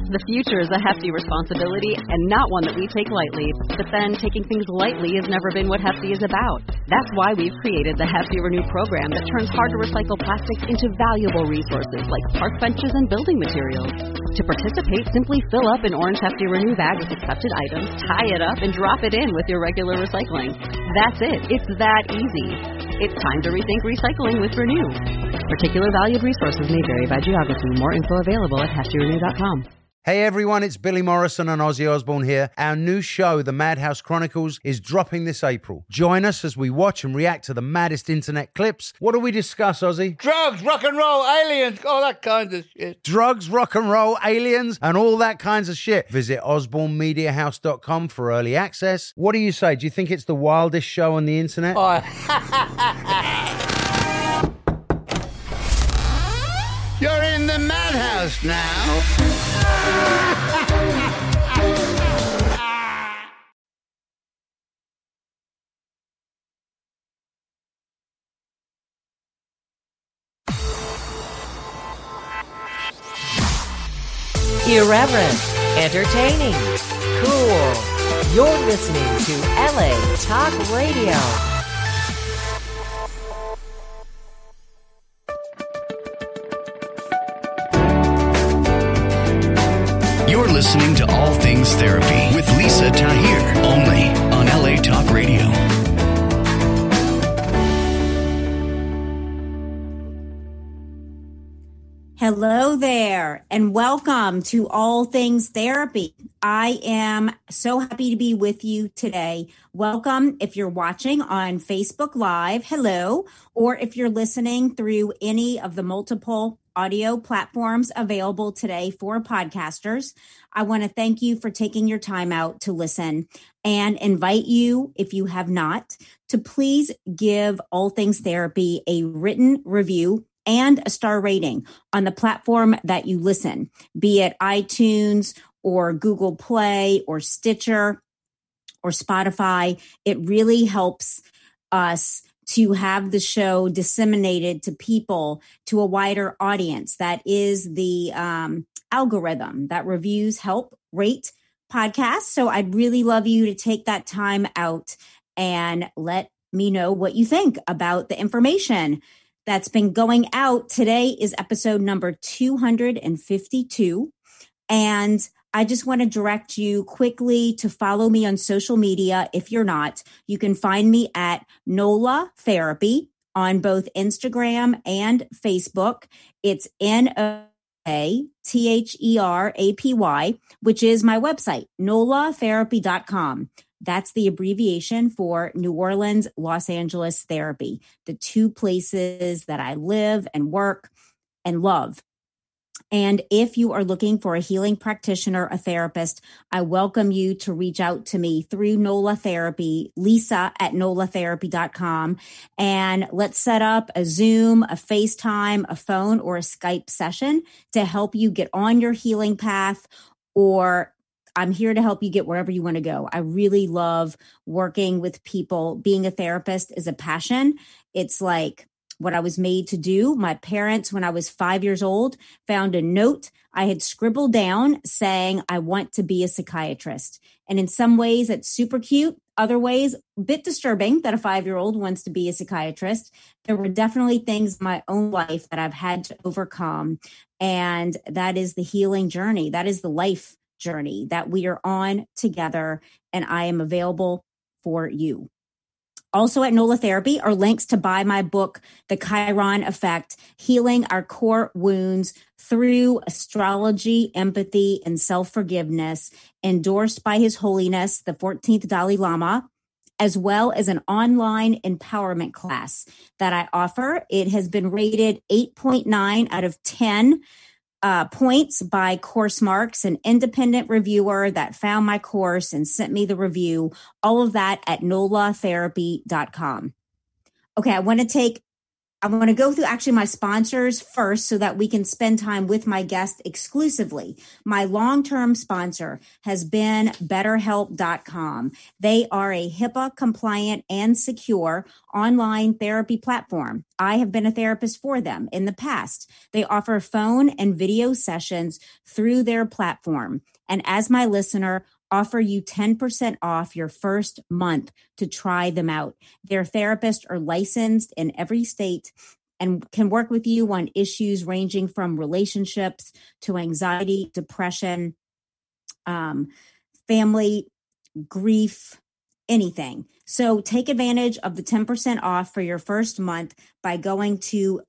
The future is a hefty responsibility and not one that we take lightly. But then taking things lightly has never been what Hefty is about. That's why we've created the Hefty Renew program that turns hard-to-recycle plastics into valuable resources like park benches and building materials. To participate, simply fill up an orange Hefty Renew bag with accepted items, tie it up, and drop it in with your regular recycling. That's it. It's that easy. It's time to rethink recycling with Renew. Particular valued resources may vary by geography. More info available at heftyrenew.com. Hey everyone, it's Billy Morrison and Ozzy Osbourne here. Our new show, The Madhouse Chronicles, is dropping this April. Join us as we watch and react to the maddest internet clips. What do we discuss, Ozzy? Drugs, rock and roll, aliens, all that kind of shit. Drugs, rock and roll, aliens, and all that kinds of shit. Visit osbornemediahouse.com for early access. What do you say? Do you think it's the wildest show on the internet? Oh. You're in the madhouse now. Irreverent, entertaining, cool. You're listening to LA Talk Radio. You're listening to All Things Therapy with Lisa Tahir, only on LA Talk Radio. Hello there, and welcome to All Things Therapy. I am so happy to be with you today. Welcome if you're watching on Facebook Live, hello, or if you're listening through any of the multiple audio platforms available today for podcasters. I want to thank you for taking your time out to listen and invite you, if you have not, to please give All Things Therapy a written review and a star rating on the platform that you listen, be it iTunes or Google Play or Stitcher or Spotify. It really helps us to have the show disseminated to people, to a wider audience. That is the algorithm that reviews help rate podcasts. So I'd really love you to take that time out and let me know what you think about the information that's been going out. Today is episode number 252. And I just want to direct you quickly to follow me on social media. If you're not, you can find me at NOLA Therapy on both Instagram and Facebook. It's NOLATHERAPY, which is my website, nolatherapy.com. That's the abbreviation for New Orleans, Los Angeles Therapy, the two places that I live and work and love. And if you are looking for a healing practitioner, a therapist, I welcome you to reach out to me through NOLA Therapy, Lisa at nolatherapy.com. And let's set up a Zoom, a FaceTime, a phone, or a Skype session to help you get on your healing path, or I'm here to help you get wherever you want to go. I really love working with people. Being a therapist is a passion. It's like what I was made to do. My parents, when I was 5 years old, found a note I had scribbled down saying, I want to be a psychiatrist. And in some ways, it's super cute. Other ways, a bit disturbing that a 5-year-old wants to be a psychiatrist. There were definitely things in my own life that I've had to overcome. And that is the healing journey. That is the life journey that we are on together. And I am available for you. Also at NOLA Therapy are links to buy my book, The Chiron Effect, Healing Our Core Wounds Through Astrology, Empathy, and Self-Forgiveness, endorsed by His Holiness, the 14th Dalai Lama, as well as an online empowerment class that I offer. It has been rated 8.9 out of 10 points by Course Marks, an independent reviewer that found my course and sent me the review. All of that at nolatherapy.com. Okay, I want to take I want to go through actually my sponsors first so that we can spend time with my guest exclusively. My long-term sponsor has been BetterHelp.com. They are a HIPAA compliant and secure online therapy platform. I have been a therapist for them in the past. They offer phone and video sessions through their platform. And as my listener, offer you 10% off your first month to try them out. Their therapists are licensed in every state and can work with you on issues ranging from relationships to anxiety, depression, family, grief, anything. So take advantage of the 10% off for your first month by going to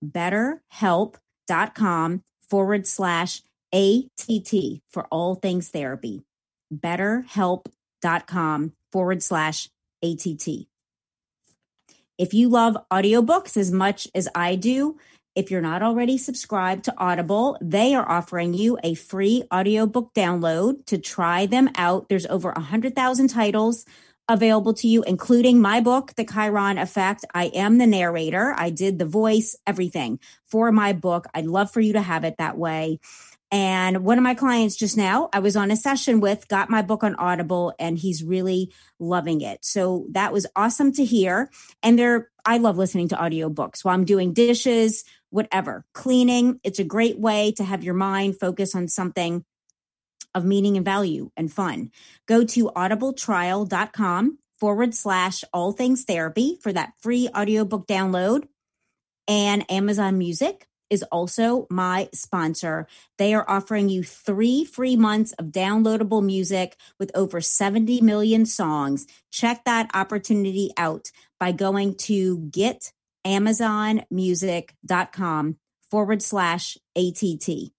betterhelp.com/ATT for all things therapy. betterhelp.com/ATT. If you love audiobooks as much as I do, if you're not already subscribed to Audible, they are offering you a free audiobook download to try them out. There's over 100,000 titles available to you, including my book, The Chiron Effect. I am the narrator. I did the voice, everything for my book. I'd love for you to have it that way. And one of my clients just now, I was on a session with, got my book on Audible, and he's really loving it. So that was awesome to hear. And I love listening to audiobooks while I'm doing dishes, whatever, cleaning. It's a great way to have your mind focus on something of meaning and value and fun. Go to audibletrial.com/all things therapy for that free audiobook download. And Amazon Music is also my sponsor. They are offering you 3 free months of downloadable music with over 70 million songs. Check that opportunity out by going to getamazonmusic.com/ATT.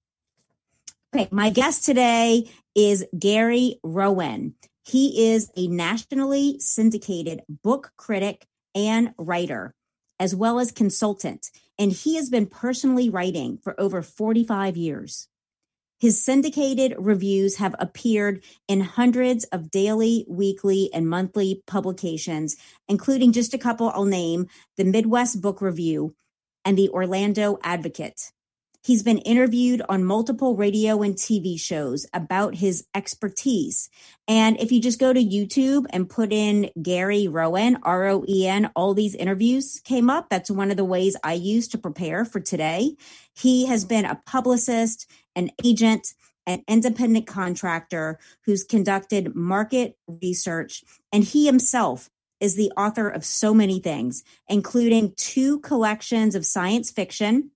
Okay, my guest today is Gary Rowan. He is a nationally syndicated book critic and writer, as well as consultant, and he has been personally writing for over 45 years. His syndicated reviews have appeared in hundreds of daily, weekly, and monthly publications, including just a couple I'll name, the Midwest Book Review and the Orlando Advocate. He's been interviewed on multiple radio and TV shows about his expertise. And if you just go to YouTube and put in Gary Rowan, Roen, all these interviews came up. That's one of the ways I use to prepare for today. He has been a publicist, an agent, an independent contractor who's conducted market research. And he himself is the author of so many things, including 2 collections of science fiction,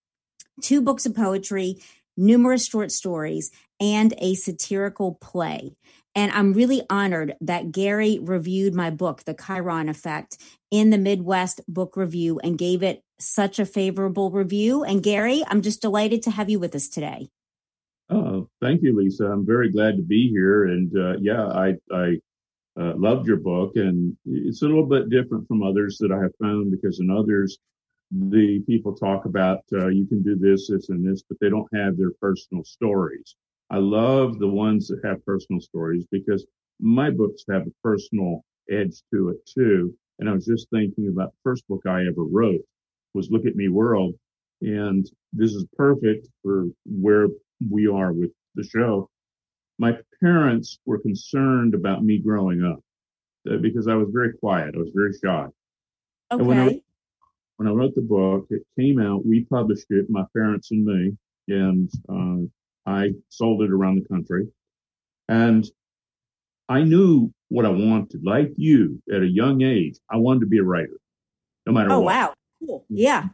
2 books of poetry, numerous short stories, and a satirical play. And I'm really honored that Gary reviewed my book, The Chiron Effect, in the Midwest Book Review and gave it such a favorable review. And Gary, I'm just delighted to have you with us today. Oh, thank you, Lisa. I'm very glad to be here. And I loved your book. And it's a little bit different from others that I have found, because in others, the people talk about you can do this, this, and this, but they don't have their personal stories. I love the ones that have personal stories because my books have a personal edge to it too. And I was just thinking about the first book I ever wrote was Look at Me World. And this is perfect for where we are with the show. My parents were concerned about me growing up because I was very quiet. I was very shy. Okay. When I wrote the book, it came out, we published it, my parents and me, and I sold it around the country. And I knew what I wanted. Like you, at a young age, I wanted to be a writer, no matter what. Oh, wow. Cool. Yeah.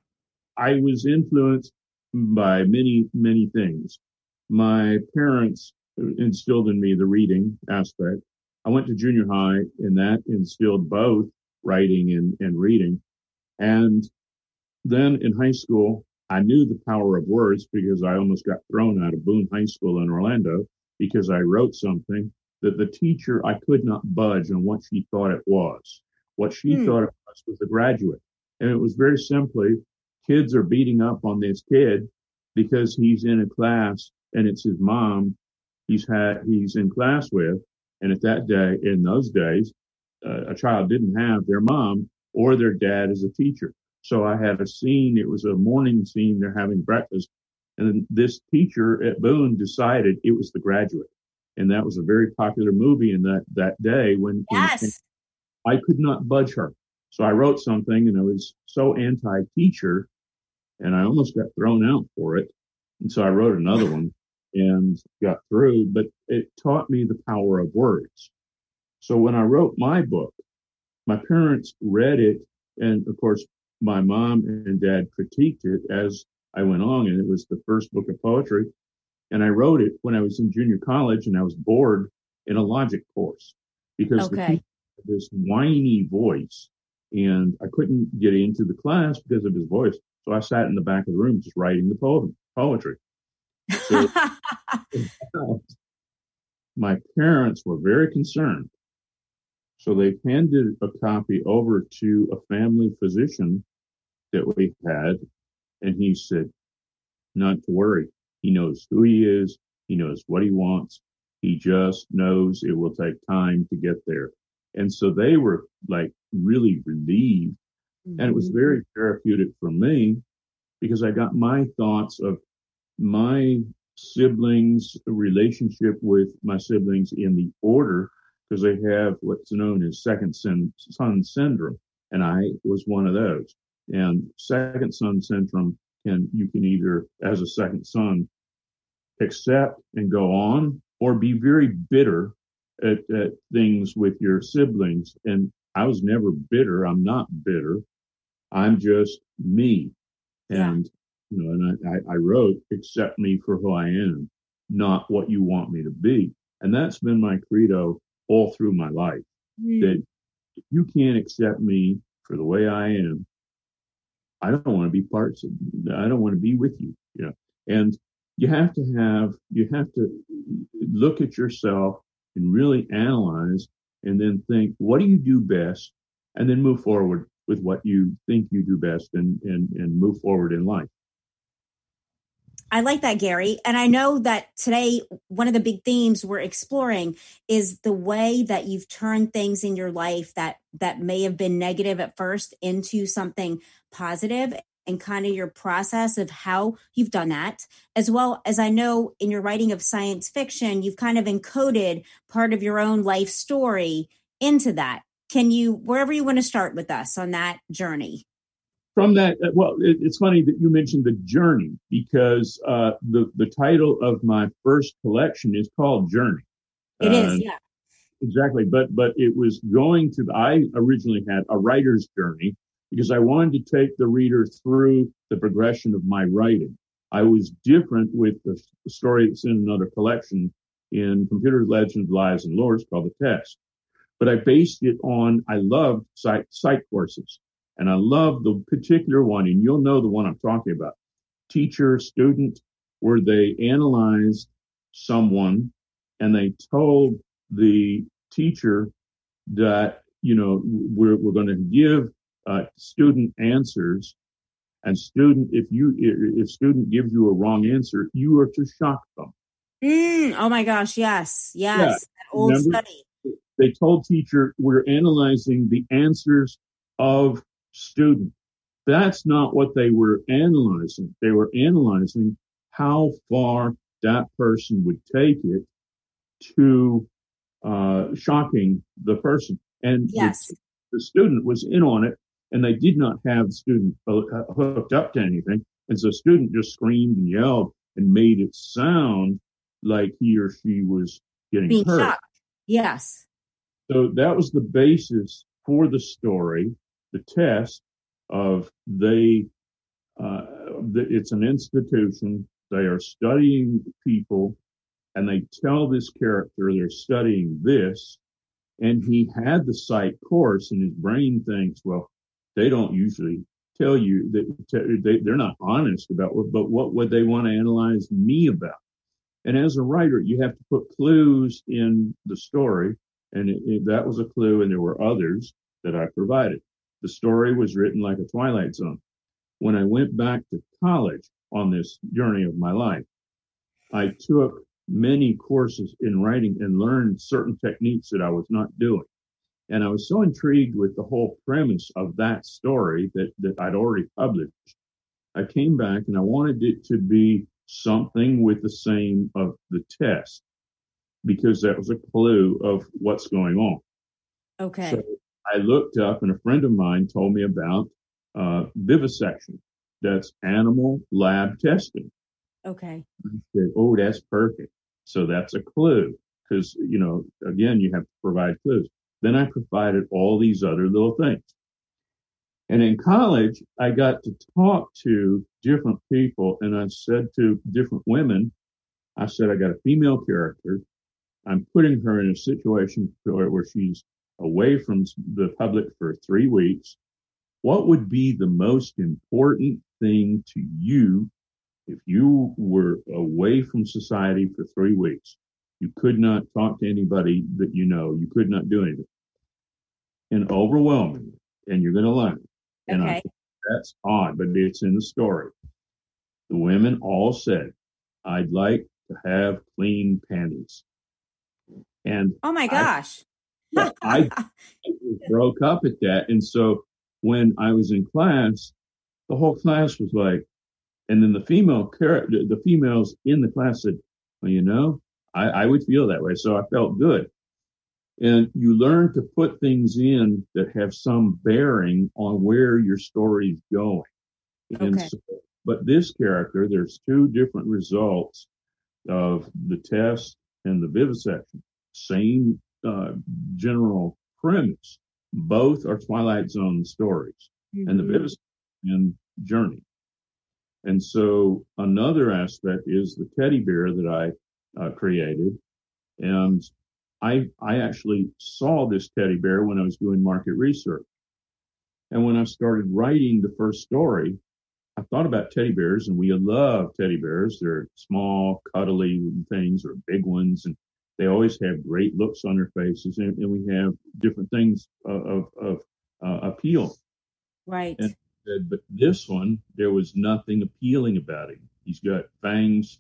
I was influenced by many, many things. My parents instilled in me the reading aspect. I went to junior high, and that instilled both writing and reading. And then in high school, I knew the power of words because I almost got thrown out of Boone High School in Orlando because I wrote something that the teacher, I could not budge on what she thought it was. What she thought it was a graduate. And it was very simply, kids are beating up on this kid because he's in a class and it's his mom he's in class with. And at that day, in those days, a child didn't have their mom or their dad as a teacher. So I had a scene. It was a morning scene. They're having breakfast. And this teacher at Boone decided it was The Graduate. And that was a very popular movie in that day when Yes. I could not budge her. So I wrote something, and I was so anti-teacher, and I almost got thrown out for it. And so I wrote another one and got through, but it taught me the power of words. So when I wrote my book, my parents read it, and of course, my mom and dad critiqued it as I went on, and it was the first book of poetry. And I wrote it when I was in junior college, and I was bored in a logic course because the teacher had this whiny voice, and I couldn't get into the class because of his voice. So I sat in the back of the room just writing the poetry. So my parents were very concerned. So they handed a copy over to a family physician that we had, and he said, not to worry. He knows who he is. He knows what he wants. He just knows it will take time to get there. And so they were like really relieved. Mm-hmm. And it was very therapeutic for me because I got my thoughts of my siblings, relationship with my siblings in the order, because they have what's known as second son syndrome. And I was one of those. And second son syndrome, you can either, as a second son, accept and go on, or be very bitter at things with your siblings. And I was never bitter. I'm not bitter. I'm just me. And, and I wrote, accept me for who I am, not what you want me to be. And that's been my credo all through my life, that if you can't accept me for the way I am, I don't want to be I don't want to be with you, and you have to look at yourself and really analyze, and then think, what do you do best? And then move forward with what you think you do best, and move forward in life. I like that, Gary. And I know that today, one of the big themes we're exploring is the way that you've turned things in your life that may have been negative at first into something positive, and kind of your process of how you've done that. As well as I know in your writing of science fiction, you've kind of encoded part of your own life story into that. Can you, wherever you want to start with us on that journey? From that, well, it's funny that you mentioned the journey, because the title of my first collection is called Journey. It is, yeah. Exactly. But it was I originally had a writer's journey, because I wanted to take the reader through the progression of my writing. I was different with the story that's in another collection in Computer Legends, Lies, and Lures called The Test. But I based it on, I loved psych courses. And I love the particular one, and you'll know the one I'm talking about, teacher, student, where they analyzed someone and they told the teacher that, we're going to give student answers, and student, if student gives you a wrong answer, you are to shock them. Oh my gosh, yes. Yeah. That old study. They told teacher, we're analyzing the answers of student. That's not what they were analyzing. They were analyzing how far that person would take it to shocking the person. And yes, the student was in on it, and they did not have the student hooked up to anything. And so the student just screamed and yelled and made it sound like he or she was getting hurt. Shocked. Yes. So that was the basis for the story. The test of it's an institution. They are studying people, and they tell this character they're studying this, and he had the psych course, and his brain thinks, well, they don't usually tell you that they're not honest about but what would they want to analyze me about? And as a writer, you have to put clues in the story, and that was a clue, and there were others that I provided. The story was written like a Twilight Zone. When I went back to college on this journey of my life, I took many courses in writing and learned certain techniques that I was not doing. And I was so intrigued with the whole premise of that story that I'd already published. I came back and I wanted it to be something with the same of the test, because that was a clue of what's going on. Okay. So I looked up, and a friend of mine told me about vivisection. That's animal lab testing. Okay. I said, oh, that's perfect. So that's a clue, because, again, you have to provide clues. Then I provided all these other little things. And in college, I got to talk to different people, and I said to different women, I said, I got a female character. I'm putting her in a situation where she's away from the public for 3 weeks. What would be the most important thing to you if you were away from society for 3 weeks? You could not talk to anybody that you know. You could not do anything. And overwhelming, and you're going to learn. And I think that's odd, but it's in the story. The women all said, I'd like to have clean panties. And oh my gosh. I broke up at that. And so when I was in class, the whole class was like, and then the females in the class said, well, I would feel that way. So I felt good. And you learn to put things in that have some bearing on where your story's going. And so, but this character, there's 2 different results of the test and the vivisection. Same general premise. Both are Twilight Zone stories, and the vivisection and journey. And so another aspect is the teddy bear that I created. And I actually saw this teddy bear when I was doing market research. And when I started writing the first story, I thought about teddy bears, and we love teddy bears. They're small, cuddly things, or big ones, and they always have great looks on their faces, and we have different things of appeal. Right. But this one, there was nothing appealing about him. He's got fangs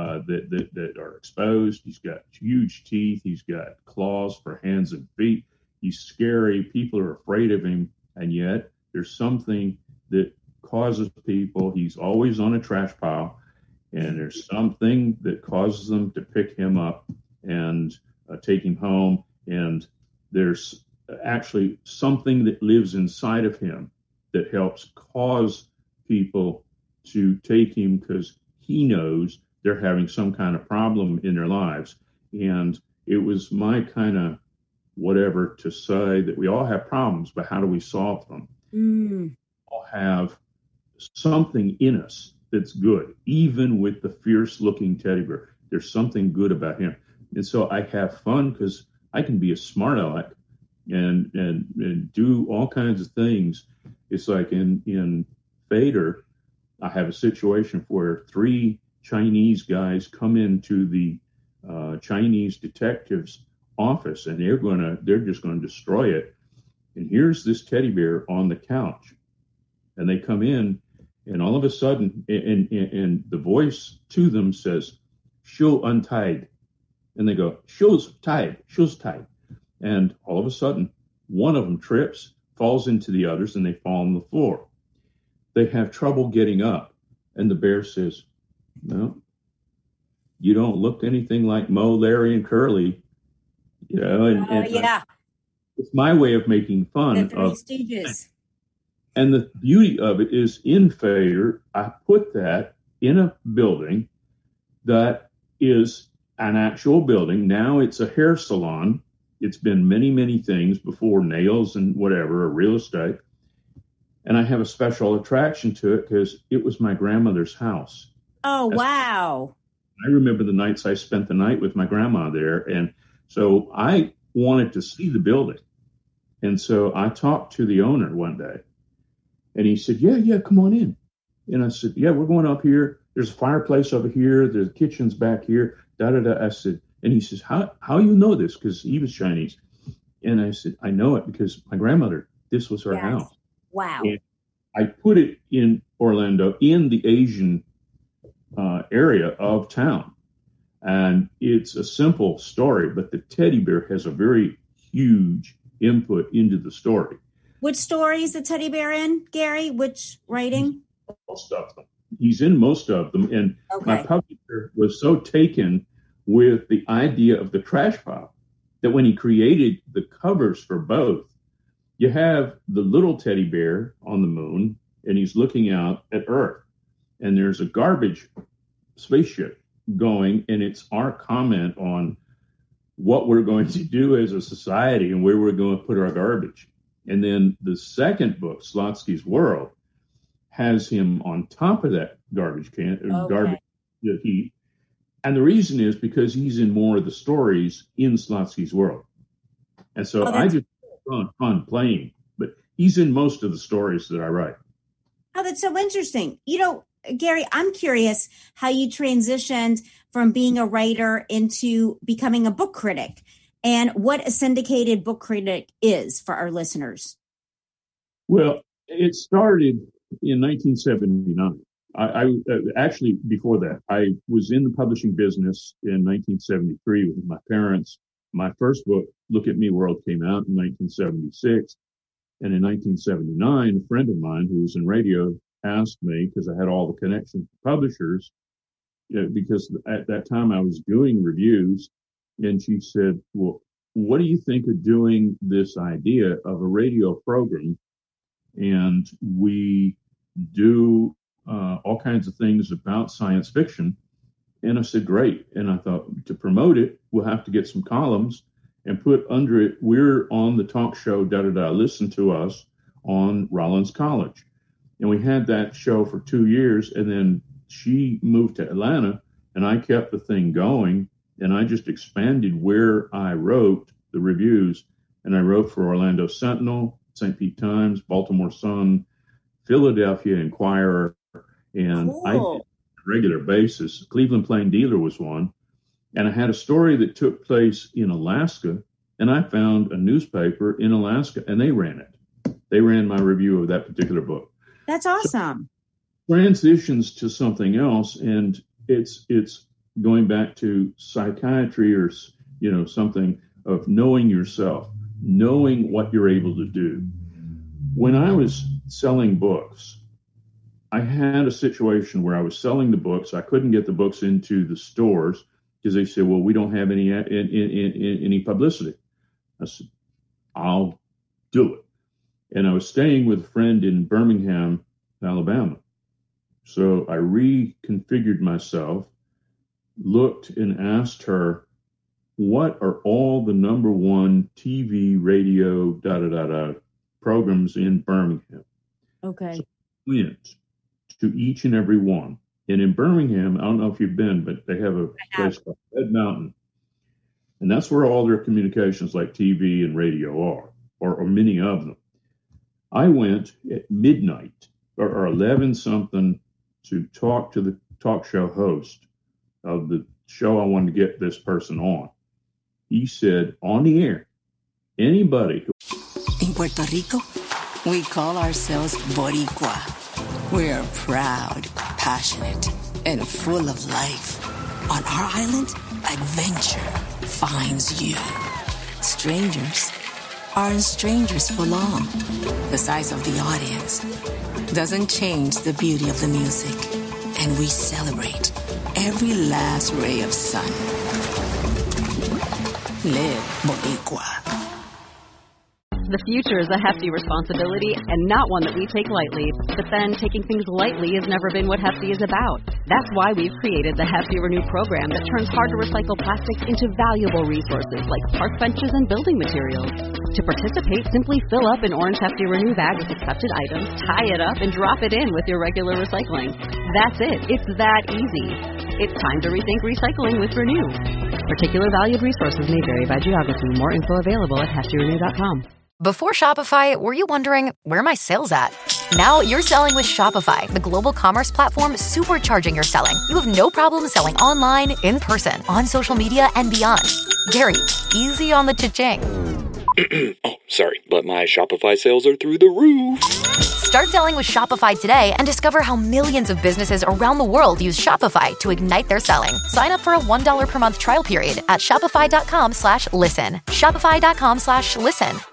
that are exposed. He's got huge teeth. He's got claws for hands and feet. He's scary. People are afraid of him. And yet there's something that causes people, he's always on a trash pile, and there's something that causes them to pick him up and take him home. And there's actually something that lives inside of him that helps cause people to take him, because he knows they're having some kind of problem in their lives. And it was my kind of whatever to say that we all have problems, but how do we solve them? We all have something in us that's good, even with the fierce looking teddy bear. There's something good about him. And so I have fun because I can be a smart aleck and do all kinds of things. It's like in Fader, I have a situation where 3 Chinese guys come into the Chinese detective's office, and they're just going to destroy it. And here's this teddy bear on the couch, and they come in, and all of a sudden, and the voice to them says, "Shoe untied," and they go, "Shoes tied, shoes tied," and all of a sudden, one of them trips, falls into the others, and they fall on the floor. They have trouble getting up, and the bear says, "No, you don't look anything like Mo, Larry, and Curly." It's my way of making fun the 3 of Stooges. And the beauty of it is in Fader, I put that in a building that is an actual building. Now it's a hair salon. It's been many, many things before, nails and whatever, or real estate. And I have a special attraction to it because it was my grandmother's house. Oh, wow. I remember the nights I spent the night with my grandma there. And so I wanted to see the building. And so I talked to the owner one day, and he said, yeah, come on in. And I said, yeah, we're going up here. There's a fireplace over here. There's kitchens back here. I said, and he says, how you know this? Because he was Chinese. And I said, I know it because my grandmother, this was her house. Wow. And I put it in Orlando in the Asian area of town. And it's a simple story, but the teddy bear has a very huge input into the story. Which story is the teddy bear in, Gary? Which writing? Most of them. He's in most of them. And Okay. my publisher was so taken with the idea of the trash pile that when he created the covers for both, you have the little teddy bear on the moon, and he's looking out at Earth. And there's a garbage spaceship going, and it's our comment on what we're going to do as a society and where we're going to put our garbage. And then the second book, Slotsky's World, has him on top of that garbage can, garbage heap. And the reason is because he's in more of the stories in Slotsky's World. And so I just had fun playing, but he's in most of the stories that I write. Oh, that's so interesting. You know, Gary, I'm curious how you transitioned from being a writer into becoming a book critic, and what a syndicated book critic is for our listeners. Well, it started in 1979. I actually, before that, I was in the publishing business in 1973 with my parents. My first book, Look at Me World, came out in 1976. And in 1979, a friend of mine who was in radio asked me, because I had all the connections to publishers, because at that time I was doing reviews, and she said, well, what do you think of doing this idea of a radio program? And we do all kinds of things about science fiction. And I said, great. And I thought, to promote it, we'll have to get some columns and put under it, we're on the talk show, listen to us on Rollins College. And we had that show for 2 years. And then she moved to Atlanta, and I kept the thing going. And I just expanded where I wrote the reviews. And I wrote for Orlando Sentinel, St. Pete Times, Baltimore Sun, Philadelphia Inquirer. And Cool. I did on a regular basis. Cleveland Plain Dealer was one. And I had a story that took place in Alaska, and I found a newspaper in Alaska, and they ran it. They ran my review of that particular book. That's awesome. So, transitions to something else, and it's going back to psychiatry or something of knowing yourself, knowing what you're able to do. When I was selling books, I had a situation where I was selling the books. I couldn't get the books into the stores because they said, well, we don't have any publicity. I said, I'll do it. And I was staying with a friend in Birmingham, Alabama. So I reconfigured myself, looked and asked her, what are all the number one TV, radio, programs in Birmingham? Okay. So I went to each and every one. And in Birmingham, I don't know if you've been, but they have a place called Red Mountain. And that's where all their communications like TV and radio are, or many of them. I went at midnight or 11 something to talk to the talk show host of the show I wanted to get this person on. He said on the air, anybody who... In Puerto Rico, we call ourselves Boricua. We're proud, passionate, and full of life. On our island, adventure finds you. Strangers aren't strangers for long. The size of the audience doesn't change the beauty of the music. And we celebrate every last ray of sun. Live Boricua. The future is a hefty responsibility and not one that we take lightly. But then taking things lightly has never been what Hefty is about. That's why we've created the Hefty Renew program that turns hard-to-recycle plastics into valuable resources like park benches and building materials. To participate, simply fill up an orange Hefty Renew bag with accepted items, tie it up, and drop it in with your regular recycling. That's it. It's that easy. It's time to rethink recycling with Renew. Particular valued resources may vary by geography. More info available at heftyrenew.com. Before Shopify, were you wondering, where are my sales at? Now you're selling with Shopify, the global commerce platform supercharging your selling. You have no problem selling online, in person, on social media, and beyond. Gary, easy on the cha-ching. Oh, sorry, but my Shopify sales are through the roof. Start selling with Shopify today and discover how millions of businesses around the world use Shopify to ignite their selling. Sign up for a $1 per month trial period at shopify.com/listen. Shopify.com/listen.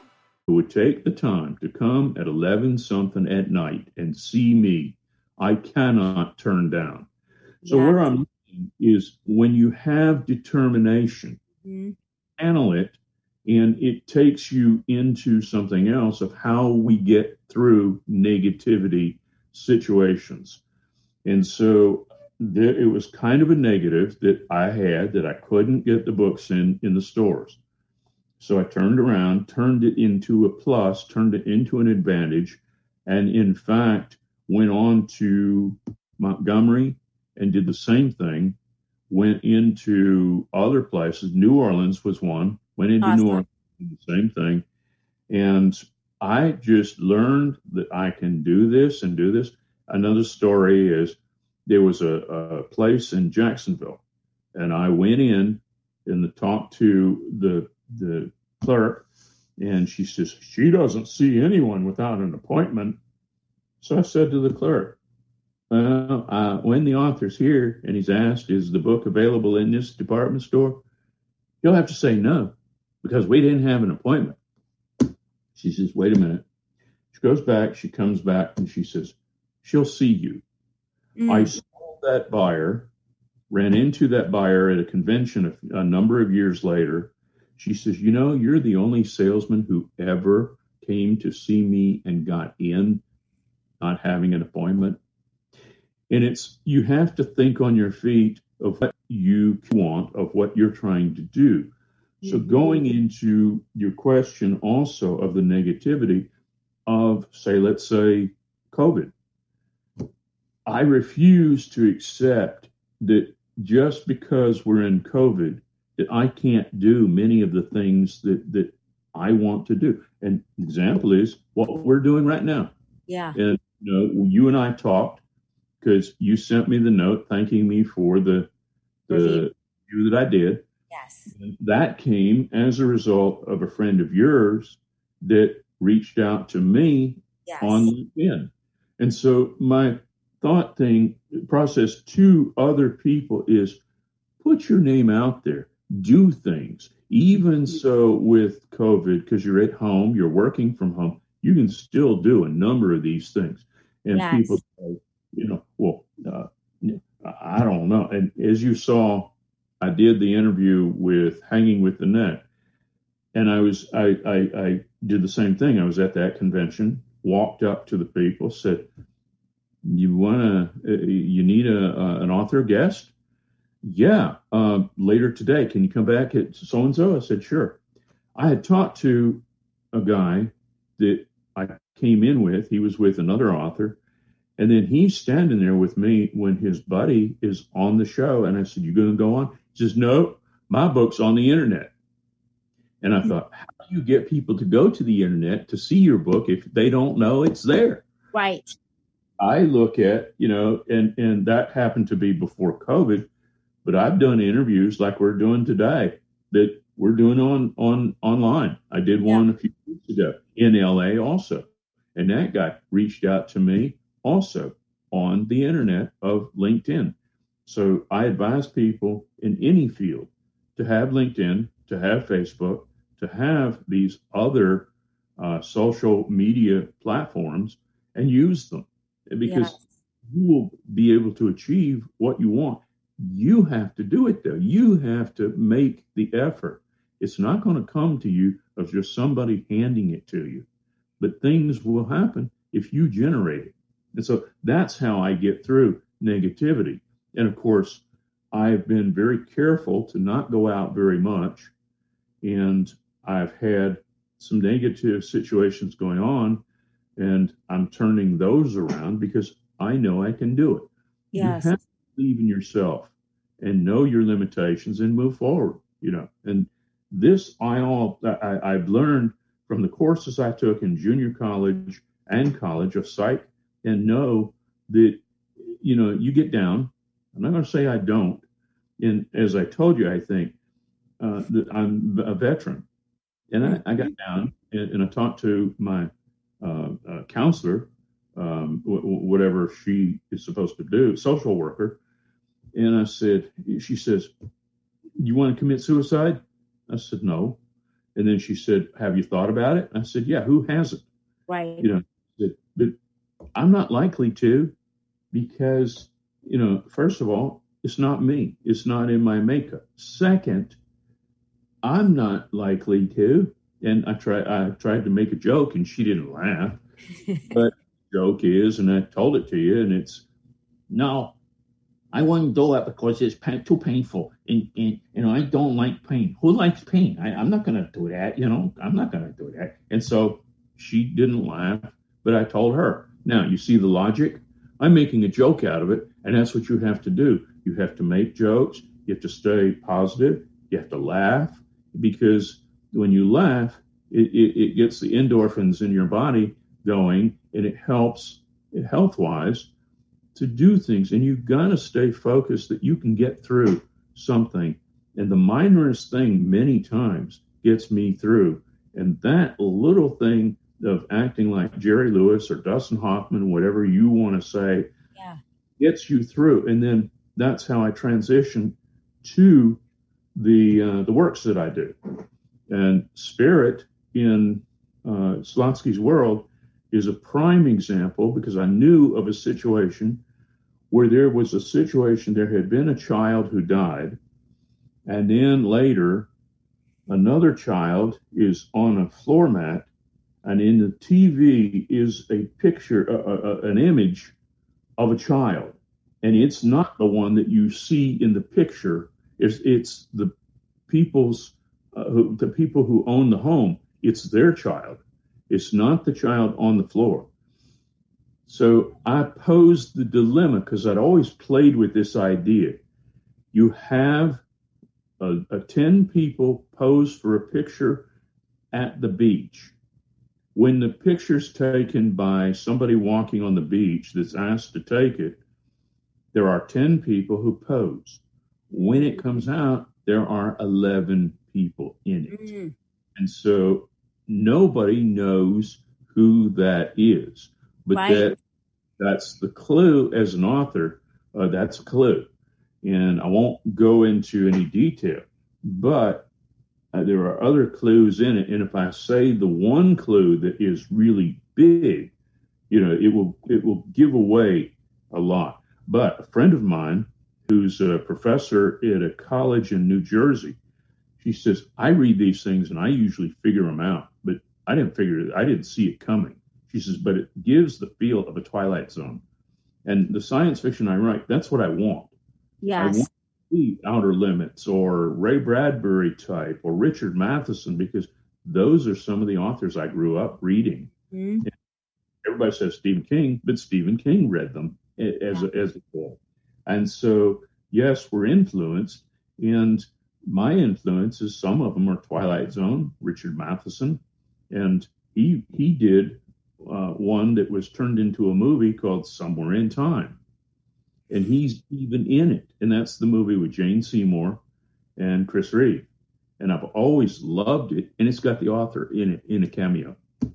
would take the time to come at 11 something at night and see me, I cannot turn down. So where I'm looking is when you have determination, handle it, and it takes you into something else of how we get through negativity situations. And so it was kind of a negative that I had, that I couldn't get the books in the stores. So I turned around, turned it into a plus, turned it into an advantage, and in fact went on to Montgomery and did the same thing, went into other places. New Orleans was one, went into New Orleans, did the same thing. And I just learned that I can do this and do this. Another story is there was a place in Jacksonville, and I went in and talked to the clerk, and she says, she doesn't see anyone without an appointment. So I said to the clerk, when the author's here and he's asked, is the book available in this department store? You'll have to say no, because we didn't have an appointment. She says, wait a minute. She goes back, she comes back, and she says, she'll see you. I saw that buyer, ran into that buyer at a convention a number of years later. She says, you know, you're the only salesman who ever came to see me and got in, not having an appointment. And you have to think on your feet of what you want, of what you're trying to do. So going into your question also of the negativity of, let's say, COVID, I refuse to accept that just because we're in COVID, that I can't do many of the things that I want to do. And the example is what we're doing right now. Yeah. And you and I talked because you sent me the note thanking me for the review that I did. Yes. And that came as a result of a friend of yours that reached out to me on LinkedIn. And so my thought process to other people is put your name out there, do things. Even so with COVID, because you're at home, you're working from home, you can still do a number of these things. And people say, I don't know. And as you saw, I did the interview with Hanging with the Net, and I did the same thing. I was at that convention, walked up to the people, said, you need an author guest? Yeah. Later today, can you come back at so-and-so? I said, sure. I had talked to a guy that I came in with. He was with another author. And then he's standing there with me when his buddy is on the show. And I said, you going to go on? He says, no, my book's on the internet. And I thought, how do you get people to go to the internet to see your book if they don't know it's there? Right. I look at, and that happened to be before COVID, but I've done interviews like we're doing today that we're doing on online. I did one a few weeks ago in LA also. And that guy reached out to me also on the internet of LinkedIn. So I advise people in any field to have LinkedIn, to have Facebook, to have these other social media platforms and use them, because you will be able to achieve what you want. You have to do it, though. You have to make the effort. It's not going to come to you of just somebody handing it to you, but things will happen if you generate it. And so that's how I get through negativity. And of course, I've been very careful to not go out very much. And I've had some negative situations going on, and I'm turning those around because I know I can do it. Yes. You have to believe in yourself and know your limitations and move forward, And this I've learned from the courses I took in junior college and college of psych, and know that, you get down. I'm not going to say I don't. And as I told you, I think that I'm a veteran. And I got down and I talked to my counselor, whatever she is supposed to do, social worker. And she says, you want to commit suicide? I said, no. And then she said, have you thought about it? I said, yeah, who hasn't? Right. But I'm not likely to, because, first of all, it's not me. It's not in my makeup. Second, I'm not likely to. And I tried to make a joke and she didn't laugh. But the joke is, and I told it to you, and it's, no, I wouldn't do it because it's too painful. And I don't like pain. Who likes pain? I'm not going to do that. I'm not going to do that. And so she didn't laugh, but I told her. Now, you see the logic? I'm making a joke out of it, and that's what you have to do. You have to make jokes. You have to stay positive. You have to laugh, because when you laugh, it gets the endorphins in your body going, and it helps health-wise to do things. And you've got to stay focused that you can get through something. And the minorest thing many times gets me through. And that little thing of acting like Jerry Lewis or Dustin Hoffman, whatever you want to say, gets you through. And then that's how I transition to the works that I do. And Spirit in Slotsky's World is a prime example, because I knew of a situation where there had been a child who died, and then later another child is on a floor mat, and in the TV is a picture, an image of a child. And it's not the one that you see in the picture. It's the people who own the home. It's their child. It's not the child on the floor. So I posed the dilemma, because I'd always played with this idea. You have 10 people pose for a picture at the beach. When the picture's taken by somebody walking on the beach that's asked to take it, there are 10 people who pose. When it comes out, there are 11 people in it. And so nobody knows who that is. But right. That's the clue as an author. That's a clue. And I won't go into any detail. But there are other clues in it. And if I say the one clue that is really big, it will give away a lot. But a friend of mine who's a professor at a college in New Jersey, she says, I read these things and I usually figure them out, but I didn't see it coming. She says, but it gives the feel of a Twilight Zone. And the science fiction I write, that's what I want. Yes. I want to see Outer Limits or Ray Bradbury type or Richard Matheson, because those are some of the authors I grew up reading. Mm-hmm. Everybody says Stephen King, but Stephen King read them as a kid. And so, yes, we're influenced. And my influences, some of them are Twilight Zone, Richard Matheson. And he did one that was turned into a movie called Somewhere in Time. And he's even in it. And that's the movie with Jane Seymour and Chris Reeve. And I've always loved it. And it's got the author in it, in a cameo.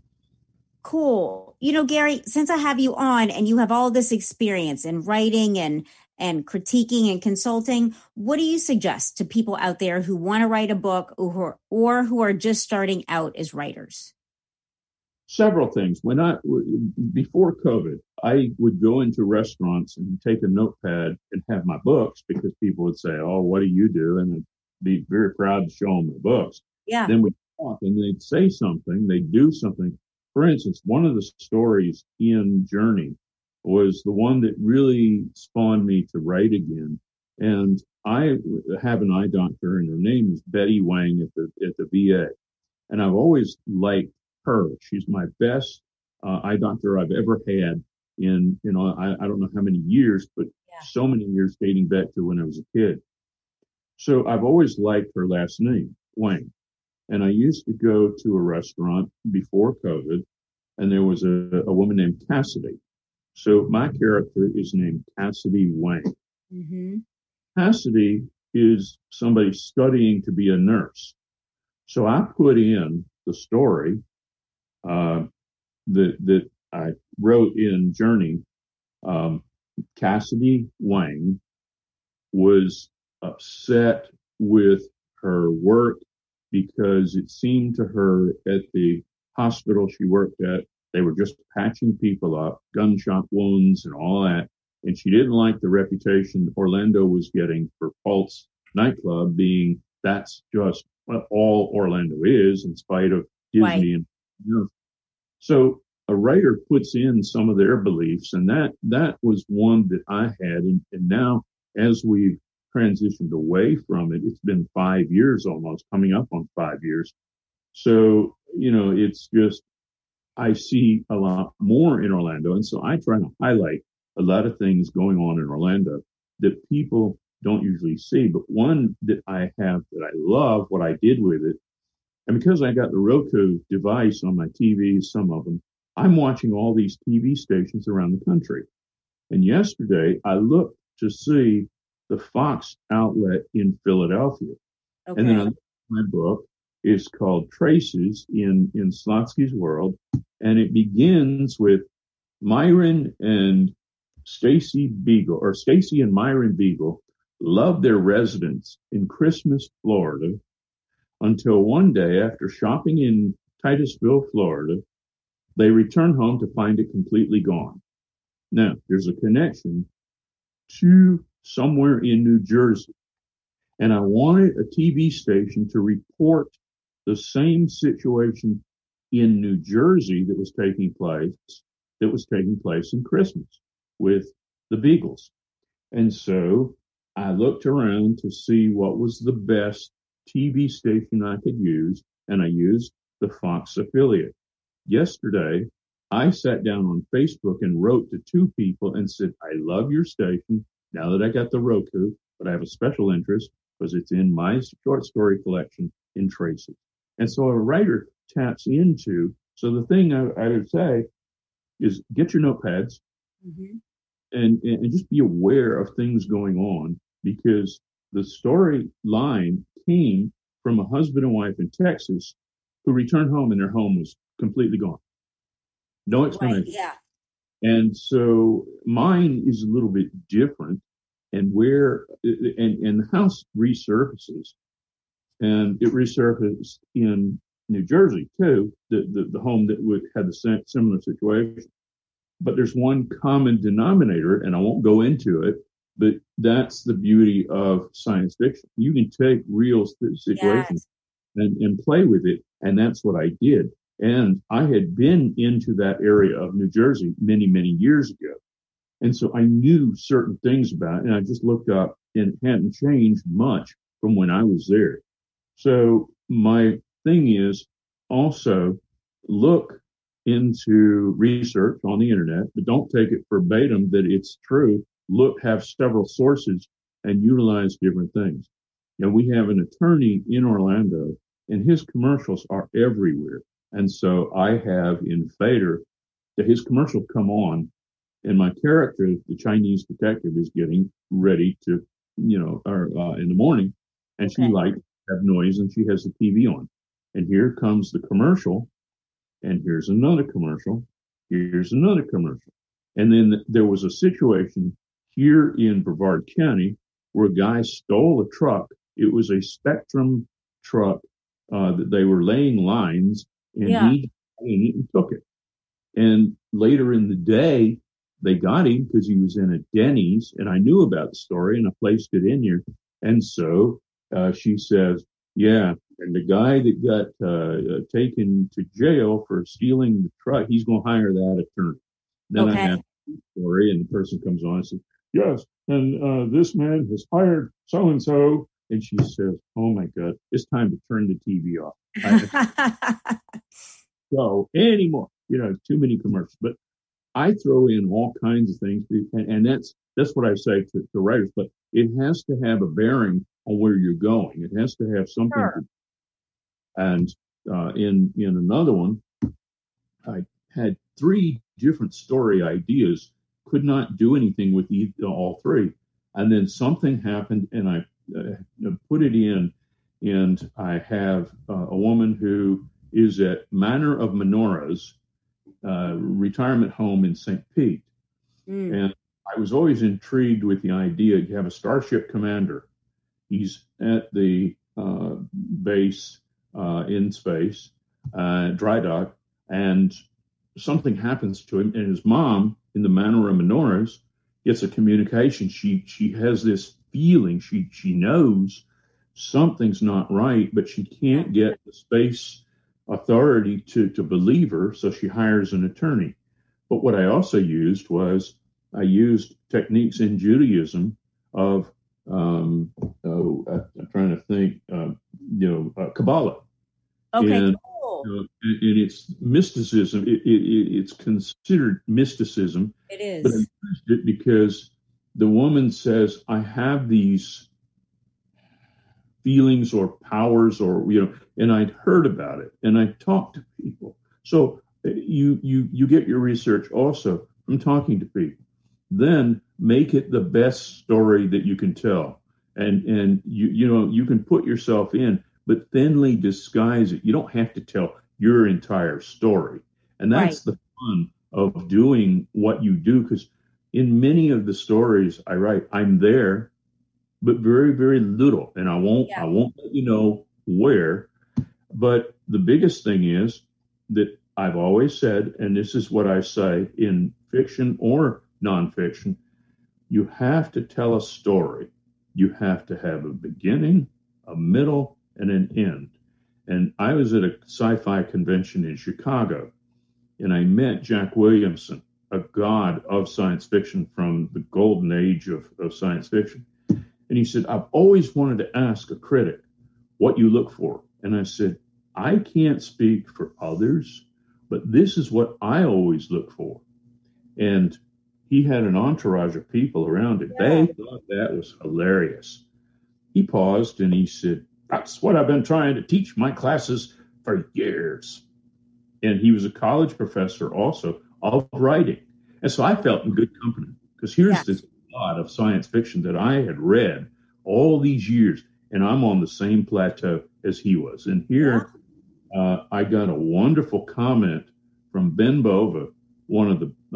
Cool. Gary, since I have you on and you have all this experience in writing and critiquing and consulting, what do you suggest to people out there who want to write a book or who are just starting out as writers? Several things. Before COVID, I would go into restaurants and take a notepad and have my books, because people would say, oh, what do you do? And I'd be very proud to show them my books. Yeah. Then we'd talk and they'd say something, they'd do something. For instance, one of the stories in Journey was the one that really spawned me to write again. And I have an eye doctor, and her name is Betty Wang at the VA. And I've always liked her. She's my best eye doctor I've ever had in, I don't know how many years, but so many years dating back to when I was a kid. So I've always liked her last name, Wang. And I used to go to a restaurant before COVID, and there was a woman named Cassidy. So my character is named Cassidy Wang. Mm-hmm. Cassidy is somebody studying to be a nurse. So I put in the story that I wrote in Journey. Cassidy Wang was upset with her work because it seemed to her at the hospital she worked at, they were just patching people up, gunshot wounds and all that. And she didn't like the reputation Orlando was getting for Pulse nightclub being that's just all Orlando is in spite of Disney. Right. And, you know. So a writer puts in some of their beliefs, and that was one that I had. And now as we've transitioned away from it, it's been 5 years almost, coming up on 5 years. So, you know, it's just, I see a lot more in Orlando. And so I try to highlight a lot of things going on in Orlando that people don't usually see. But one that I have that I love what I did with it, and because I got the Roku device on my TVs, some of them, I'm watching all these TV stations around the country. And yesterday I looked to see the Fox outlet in Philadelphia. Okay. And then my book is called Traces in Slotsky's World. And it begins with Myron and Stacy Beagle, or Stacy and Myron Beagle, loved their residence in Christmas, Florida, until one day after shopping in Titusville, Florida, they returned home to find it completely gone. Now, there's a connection to somewhere in New Jersey. And I wanted a TV station to report the same situation in New Jersey that was taking place in Christmas with the Beagles. And so I looked around to see what was the best TV station I could use, and I used the Fox affiliate. Yesterday, I sat down on Facebook and wrote to two people and said, I love your station now that I got the Roku, but I have a special interest because it's in my short story collection in Traces. And so a writer taps into, so the thing I would say is get your notepads and just be aware of things going on, because the storyline came from a husband and wife in Texas who returned home and their home was completely gone. No explanation. Right, yeah. And so mine is a little bit different, and the house resurfaces, and it resurfaced in New Jersey too, the home that had the similar situation. But there's one common denominator, and I won't go into it, but that's the beauty of science fiction. You can take real situations and play with it. And that's what I did. And I had been into that area of New Jersey many, many years ago. And so I knew certain things about it, and I just looked up, and it hadn't changed much from when I was there. So my thing is also look into research on the internet, but don't take it verbatim that it's true. Have several sources and utilize different things. And we have an attorney in Orlando, and his commercials are everywhere. And so I have in Fader that his commercial come on, and my character, the Chinese detective, is getting ready to, in the morning, and she likes to have noise, and she has the TV on. And here comes the commercial, and here's another commercial, here's another commercial. And then there was a situation here in Brevard County where a guy stole a truck. It was a Spectrum truck that they were laying lines, and he took it. And later in the day, they got him because he was in a Denny's, and I knew about the story, and I placed it in here. And so she says, yeah, and the guy that got taken to jail for stealing the truck, he's going to hire that attorney. Then I have the story, and the person comes on and says, yes, and this man has hired so-and-so. And she says, oh, my God, it's time to turn the TV off. So anymore, too many commercials. But I throw in all kinds of things, and that's what I say to writers. But it has to have a bearing on where you're going. It has to have something. Sure. And in another one, I had 3 different story ideas, could not do anything with all 3. And then something happened, and I put it in, and I have a woman who is at Manor of Menorahs retirement home in St. Pete. And I was always intrigued with the idea you have a starship commander. He's at the base in space, dry dock, and something happens to him, and his mom, in the Manora Menoras, gets a communication. She has this feeling. She knows something's not right, but she can't get the space authority to believe her, so she hires an attorney. But what I also used was I used techniques in Judaism of I'm trying to think, Kabbalah. Okay, and, cool. and it's mysticism. It's considered mysticism. It is. But I used it because the woman says, I have these feelings or powers, or, and I'd heard about it and I talked to people. So you get your research also from talking to people. Then make it the best story that you can tell. And you can put yourself in, but thinly disguise it. You don't have to tell your entire story. And that's the fun of doing what you do, because in many of the stories I write, I'm there, but very, very little. And I won't let you know where. But the biggest thing is that I've always said, and this is what I say in fiction or nonfiction, you have to tell a story. You have to have a beginning, a middle, and an end. And I was at a sci-fi convention in Chicago, and I met Jack Williamson, a god of science fiction from the golden age of science fiction. And he said, I've always wanted to ask a critic what you look for. And I said, I can't speak for others, but this is what I always look for. And he had an entourage of people around him. Yeah. They thought that was hilarious. He paused and he said, that's what I've been trying to teach my classes for years. And he was a college professor also of writing. And so I felt in good company, because here's this lot of science fiction that I had read all these years, and I'm on the same plateau as he was. And here I got a wonderful comment from Ben Bova, one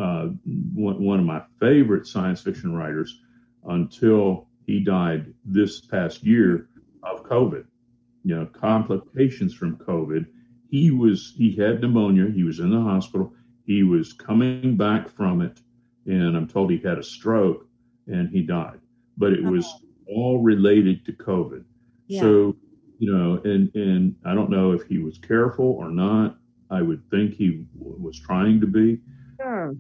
of my favorite science fiction writers, until he died this past year of COVID, complications from COVID. He had pneumonia. He was in the hospital. He was coming back from it, and I'm told he had a stroke and he died. But it was all related to COVID. Yeah. So, and I don't know if he was careful or not. I would think he was trying to be. Sure.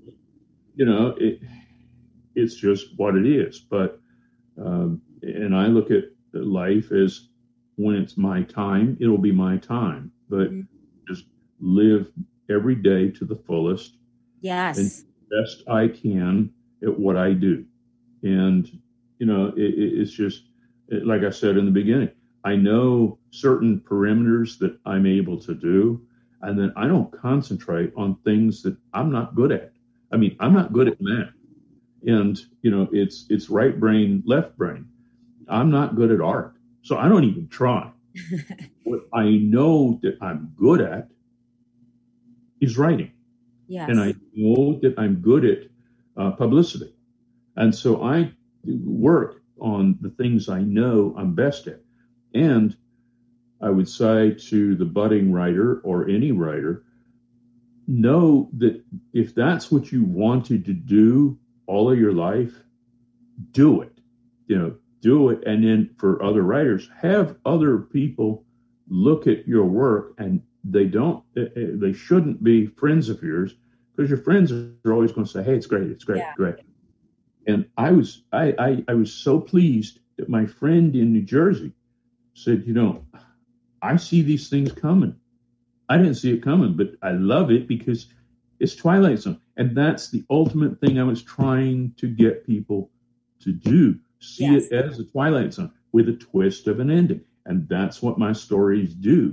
It's just what it is. But, and I look at life as, when it's my time, it'll be my time. But just live every day to the fullest. Yes. And best I can at what I do. And, it's just, like I said in the beginning, I know certain perimeters that I'm able to do. And then I don't concentrate on things that I'm not good at. I mean, I'm not good at math. And, it's right brain, left brain. I'm not good at art. So I don't even try. What I know that I'm good at is writing. Yes. And I know that I'm good at publicity. And so I work on the things I know I'm best at. And I would say to the budding writer or any writer, know that if that's what you wanted to do all of your life, do it. Do it. And then for other writers, have other people look at your work, and they shouldn't be friends of yours, because your friends are always going to say, hey, it's great. It's great. Yeah. Great. And I was so pleased that my friend in New Jersey said, I see these things coming. I didn't see it coming, but I love it because it's Twilight Zone. And that's the ultimate thing I was trying to get people to do. See it as a Twilight Zone with a twist of an ending. And that's what my stories do.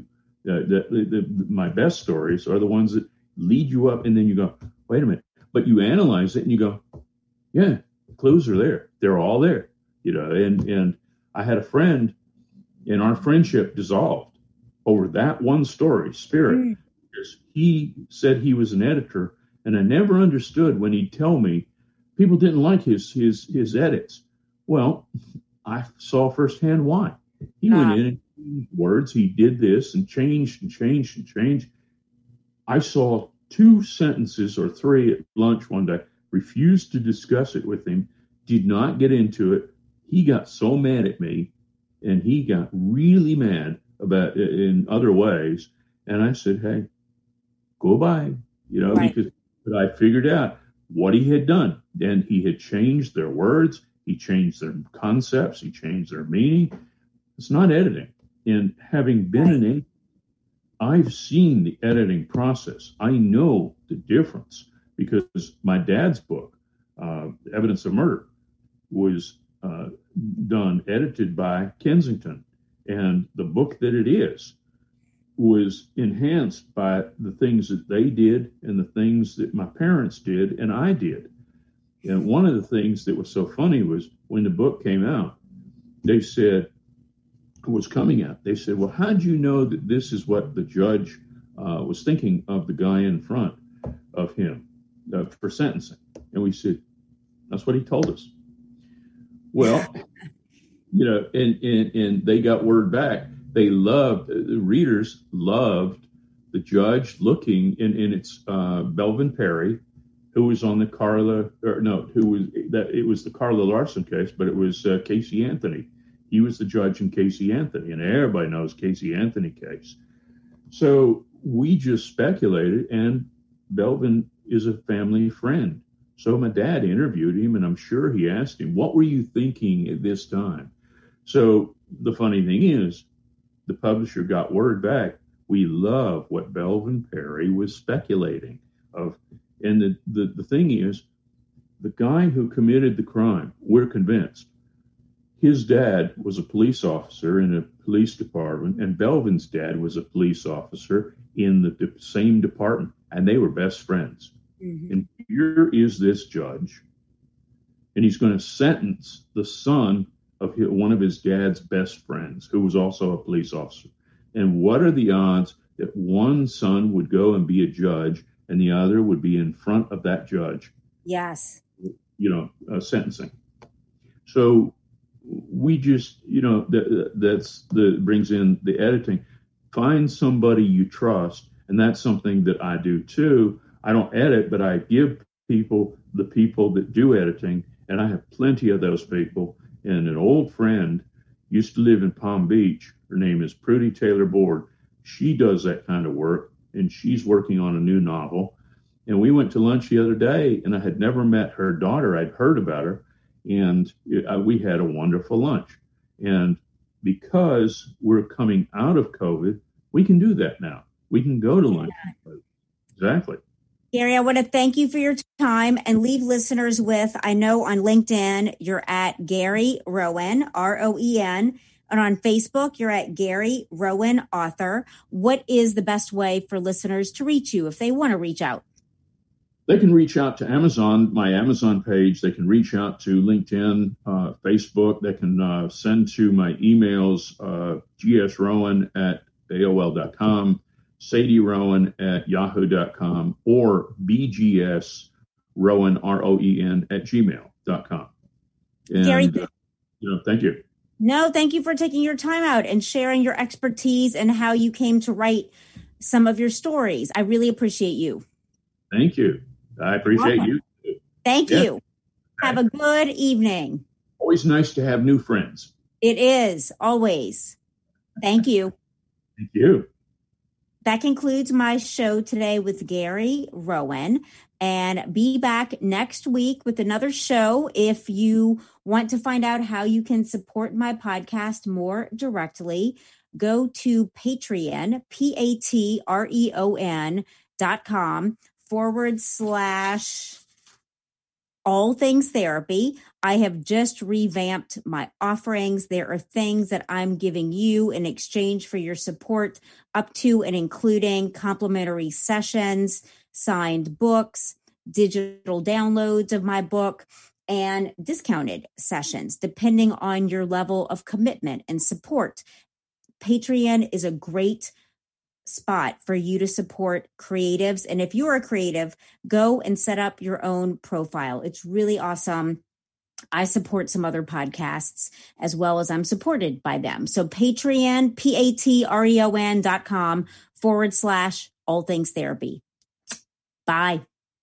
My best stories are the ones that lead you up, and then you go, wait a minute. But you analyze it and you go, yeah, the clues are there. They're all there. And I had a friend, and our friendship dissolved over that one story, Spirit. Because he said he was an editor, and I never understood when he'd tell me people didn't like his edits. Well, I saw firsthand why. He went in and words. He did this and changed and changed and changed. I saw 2 sentences or 3 at lunch one day, refused to discuss it with him, did not get into it. He got so mad at me, and he got really mad about it in other ways. And I said, hey, go by, Right. but I figured out what he had done. And he had changed their words. He changed their concepts. He changed their meaning. It's not editing. And having been an agent, I've seen the editing process. I know the difference because my dad's book, Evidence of Murder, was edited by Kensington. And the book that it is was enhanced by the things that they did and the things that my parents did and I did. And one of the things that was so funny was when the book came out, they said, was coming out, they said, well, how'd you know that this is what the judge was thinking of the guy in front of him for sentencing? And we said, that's what he told us. Well, and they got word back. They loved, the readers loved the judge looking, and it's Belvin Perry, who was on the it was the Carla Larson case, but it was Casey Anthony. He was the judge in Casey Anthony, and everybody knows Casey Anthony case. So we just speculated, and Belvin is a family friend. So my dad interviewed him, and I'm sure he asked him, what were you thinking at this time? So the funny thing is, the publisher got word back. We love what Belvin Perry was speculating of. And the thing is, the guy who committed the crime, we're convinced, his dad was a police officer in a police department, and Belvin's dad was a police officer in the same department, and they were best friends. Mm-hmm. And here is this judge, and he's going to sentence the son of one of his dad's best friends, who was also a police officer. And what are the odds that one son would go and be a judge and the other would be in front of that judge? Yes. Sentencing. So we just, brings in the editing. Find somebody you trust. And that's something that I do too. I don't edit, but I give people the people that do editing. And I have plenty of those people. And an old friend used to live in Palm Beach. Her name is Prudy Taylor Board. She does that kind of work, and she's working on a new novel. And we went to lunch the other day, and I had never met her daughter. I'd heard about her, and we had a wonderful lunch. And because we're coming out of COVID, we can do that now. We can go to lunch. Exactly. Gary, I want to thank you for your time and leave listeners with, I know on LinkedIn, you're at Gary Rowan, R-O-E-N, and on Facebook, you're at Gary Rowan Author. What is the best way for listeners to reach you if they want to reach out? They can reach out to Amazon, my Amazon page. They can reach out to LinkedIn, Facebook. They can send to my emails, gsrowan@aol.com. Sadie Rowan @yahoo.com, or BGS Rowan, ROEN @gmail.com. And, Gary, thank you. No, thank you for taking your time out and sharing your expertise and how you came to write some of your stories. I really appreciate you. Thank you. I appreciate you. Thank you. Have a good evening. Always nice to have new friends. It is, always. Thank you. Thank you. That concludes my show today with Gary Rowan, and be back next week with another show. If you want to find out how you can support my podcast more directly, go to Patreon, patreon.com/ All Things Therapy. I have just revamped my offerings. There are things that I'm giving you in exchange for your support, up to and including complimentary sessions, signed books, digital downloads of my book, and discounted sessions, depending on your level of commitment and support. Patreon is a great spot for you to support creatives. And if you're a creative, go and set up your own profile. It's really awesome. I support some other podcasts as well as I'm supported by them. So Patreon, patreon.com/all things therapy. Bye.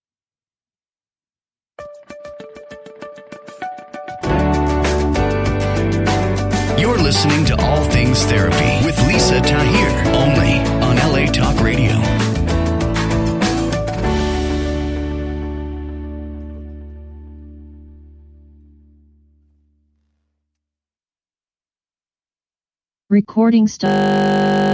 You're listening to All Things Therapy with Lisa Tahir, only on LA Talk Radio. Recording stuff.